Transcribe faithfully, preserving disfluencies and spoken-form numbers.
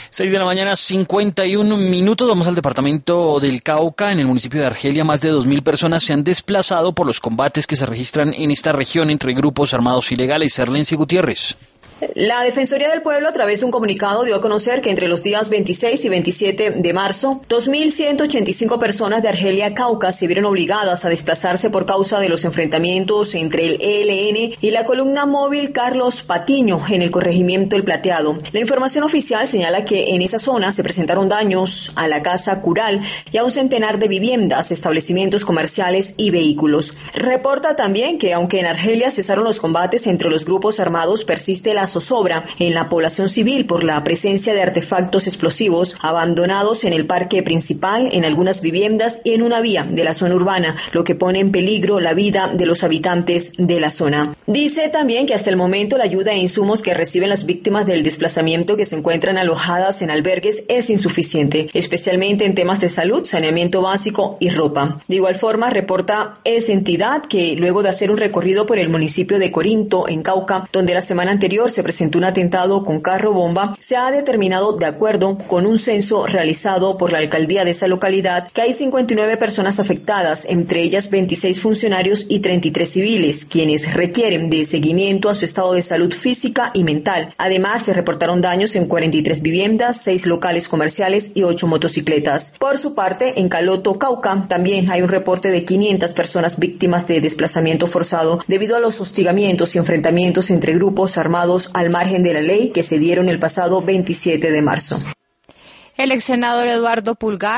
Seis de la mañana, cincuenta y un minutos. Vamos al departamento del Cauca. En el municipio de Argelia, más de dos mil personas se han desplazado por los combates que se registran en esta región entre grupos armados ilegales. Erlency Gutiérrez. La Defensoría del Pueblo, a través de un comunicado, dio a conocer que entre los días veintiséis y veintisiete de marzo, dos mil ciento ochenta y cinco personas de Argelia, Cauca, se vieron obligadas a desplazarse por causa de los enfrentamientos entre el E L N y la columna móvil Carlos Patiño en el corregimiento El Plateado. La información oficial señala que en esa zona se presentaron daños a la casa cural y a un centenar de viviendas, establecimientos comerciales y vehículos. Reporta también que, aunque en Argelia cesaron los combates entre los grupos armados, persiste la zozobra en la población civil por la presencia de artefactos explosivos abandonados en el parque principal, en algunas viviendas y en una vía de la zona urbana, lo que pone en peligro la vida de los habitantes de la zona. Dice también que hasta el momento la ayuda e insumos que reciben las víctimas del desplazamiento que se encuentran alojadas en albergues es insuficiente, especialmente en temas de salud, saneamiento básico y ropa. De igual forma, reporta esa entidad que luego de hacer un recorrido por el municipio de Corinto, en Cauca, donde la semana anterior se presentó un atentado con carro bomba, se ha determinado, de acuerdo con un censo realizado por la alcaldía de esa localidad, que hay cincuenta y nueve personas afectadas, entre ellas veintiséis funcionarios y treinta y tres civiles, quienes requieren de seguimiento a su estado de salud física y mental. Además, se reportaron daños en cuarenta y tres viviendas, seis locales comerciales y ocho motocicletas. Por su parte, en Caloto, Cauca, también hay un reporte de quinientas personas víctimas de desplazamiento forzado debido a los hostigamientos y enfrentamientos entre grupos armados al margen de la ley que se dieron el pasado veintisiete de marzo. El ex senador Eduardo Pulgar